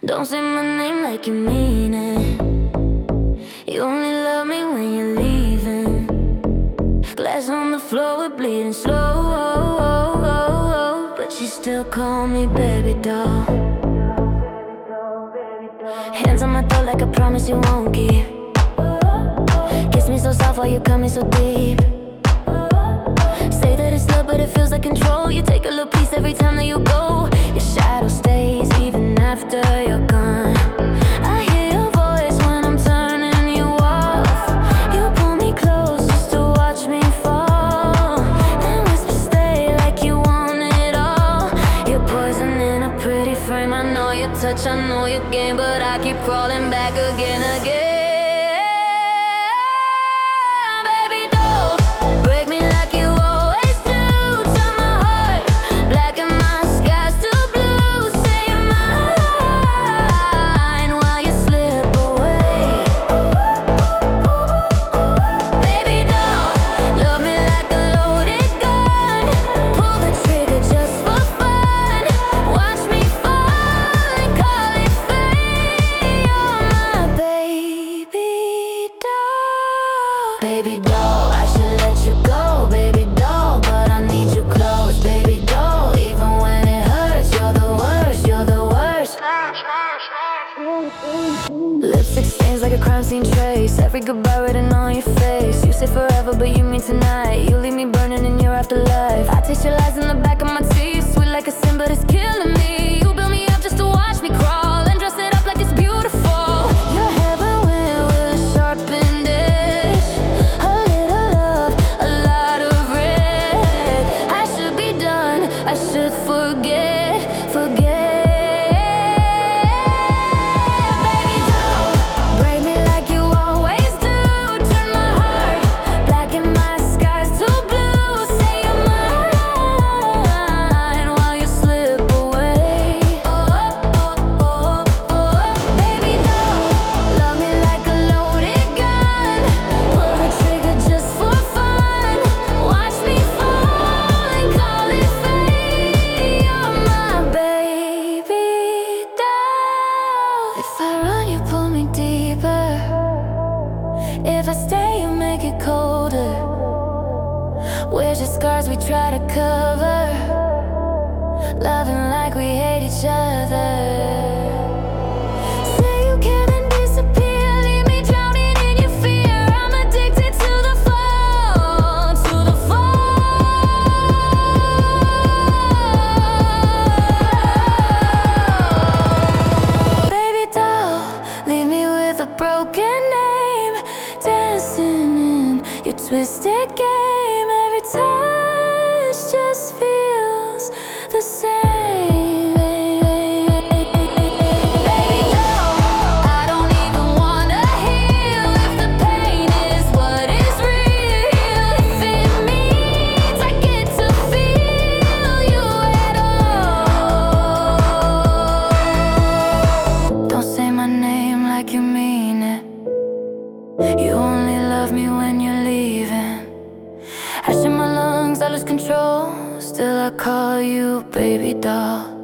Don't say my name like you mean it. You only love me when you're leaving. Glass on the floor, we're bleeding slow, but you still call me baby doll. Hands on my throat like a promise you won't keep. Kiss me so soft while you cut me so deep. Say that it's love but it feels like control. You take a little piece every time that you go. Your shadow stays even after you're gone. I hear your voice when I'm turning you off. You pull me close just to watch me fall. Then whisper stay like you want it all. You're poison in a pretty frame. I know your touch, I know your game, but I keep crawling back again. Baby doll, I should let you go, baby doll, but I need you close, baby doll. Even when it hurts, you're the worst, you're the worst. Lipstick stains like a crime scene trace. Every goodbye written on your face. You say forever, but you mean tonight. You leave me burning in your afterlife. I taste your lies in the back of my teeth. Sweet like a sin, but it's killing me. You build me up just to watch me crawl and dress it up like it's beautiful. Your heaven went with a sharpened edge. A little love, a lot of red. I should be done, I should forget. Baby doll, break me like you always do. Turn my heart black and my skies too blue. Say you're mine while you slip away. Baby doll, love me like a loaded gun. Pull the trigger just for fun. Watch me fall and call it fate. You're my baby doll. If I run, you pull me deeper. If I stay, you make it colder. Where's the scars we try to cover? Loving like we hate each other. Say you can and disappear. Leave me drowning in your fear. I'm addicted to the fall, to the fall. Baby doll, leave me with a broken name. Dancing in your twisted game. Every touch just feels the same. Baby doll, I don't even wanna heal if the pain is what is real. If it means I get to feel you at all. Don't say my name like you mean it. You only love me when you're leaving. Ash in my lungs, I lose control. Still I call you baby doll.